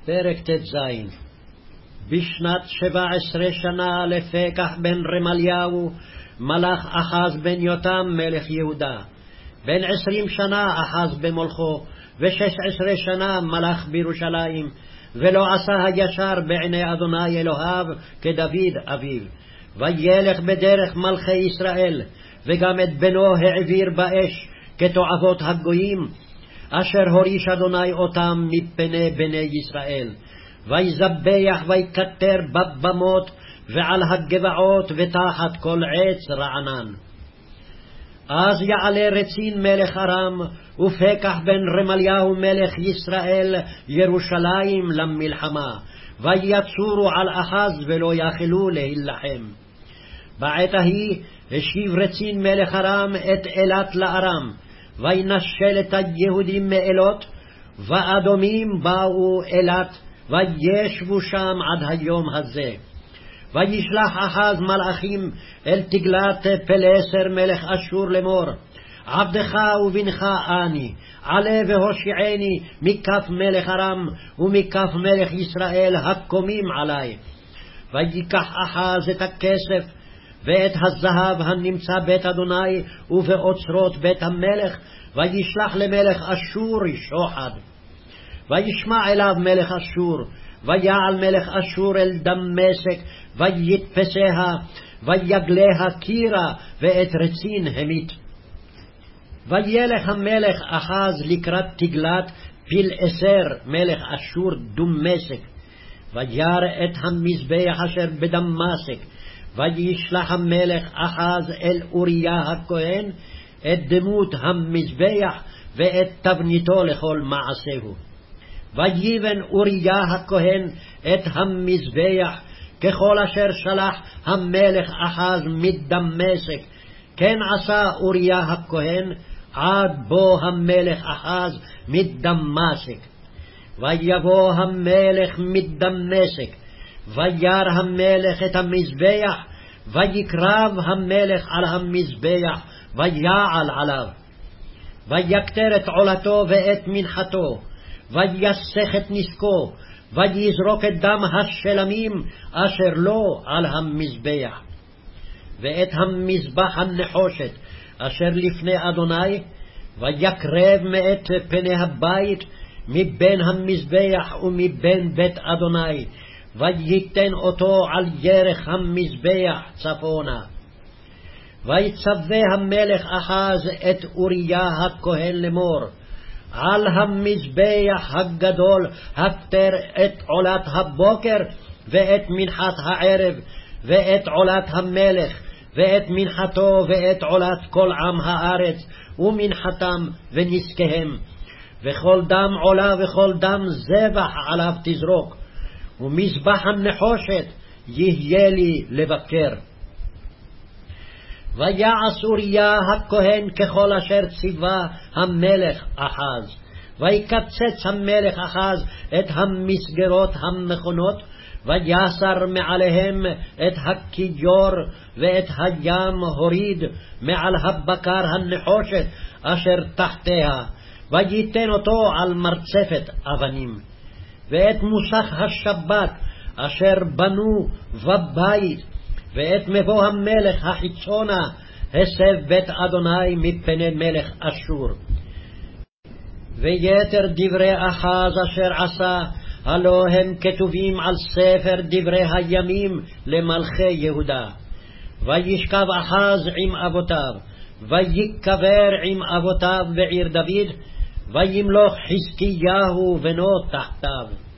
פרק ט"ז. בשנת 17 שנה לפקח בן רמליהו מלך אחז בן יותם מלך יהודה. בן 20 שנה אחז במולכו, ו16 שנה מלך בירושלים, ולא עשה הישר בעיני אדוני אלוהיו כדוד אביו. וילך בדרך מלכי ישראל, וגם את בנו העביר באש כתועבות הגויים, אשר הוריש אדוני אותם מפני בני ישראל. ויזבח ויקטר בבמות ועל הגבעות ותחת כל עץ רענן. אז יעלה רצין מלך ארם ופקח בן רמליהו מלך ישראל ירושלים למלחמה, ויצורו על אחז ולא יכלו להילחם. בעת ההיא השיב רצין מלך ארם את אילת לארם, וינשל את היהודים מאלות, ואדומים באו אילת, וישבו שם עד היום הזה. וישלח אחז מלאכים אל תגלת פלסר מלך אשור לאמור, עבדך ובנך אני, עלה והושיעני מכף מלך ארם ומכף מלך ישראל הקומים עלי. ויקח אחז את הכסף ואת הזהב הנמצא בית אדוני ובאוצרות בית המלך, וישלח למלך אשור שוחד. וישמע אליו מלך אשור, ויעל מלך אשור אל דמשק, ויתפסיה, ויגליה קירה, ואת רצין המית. וילך המלך אחז לקראת תגלת פילאסר מלך אשור דמשק, וירא את המזבח אשר בדמשק. וישלח המלך אחז אל אוריה הכהן את דמות המזבח ואת תבניתו לכל מעשהו. ויבן אוריה הכהן את המזבח ככל אשר שלח המלך אחז מדמשק, כן עשה אוריה הכהן עד בוא המלך אחז מדמשק. ויבוא המלך מדמשק, וירא המלך את המזבח, ויקרב המלך על המזבח, ויעל עליו. ויקטר את עולתו ואת מנחתו, ויסך את נסקו, ויזרוק את דם השלמים אשר לו על המזבח. ואת המזבח הנחושת אשר לפני אדוני, ויקרב מאת פני הבית מבין המזבח ומבין בית אדוני, וייתן אותו על ירך המזבח צפונה. ויצווה המלך אחז את אוריה הכהן לאמור, על המזבח הגדול הקטר את עולת הבוקר ואת מנחת הערב ואת עולת המלך ואת מנחתו ואת עולת כל עם הארץ ומנחתם ונזקיהם, וכל דם עולה וכל דם זבח עליו תזרוק, ומזבח הנחושת יהיה לי לבקר. ויעש אוריה הכהן ככל אשר ציווה המלך אחז. ויקצץ המלך אחז את המסגרות המכונות, ויסר מעליהם את הכיור, ואת הים הוריד מעל הבקר הנחושת אשר תחתיה, וייתן אותו על מרצפת אבנים. ואת מוסך השבת אשר בנו בבית, ואת מבוא המלך החיצונה הסב בית אדוני מפני מלך אשור. ויתר דברי אחז אשר עשה, הלא הם כתובים על ספר דברי הימים למלכי יהודה. וישכב אחז עם אבותיו, ויקבר עם אבותיו בעיר דוד, וימלוך חזקיהו בנו תחתיו.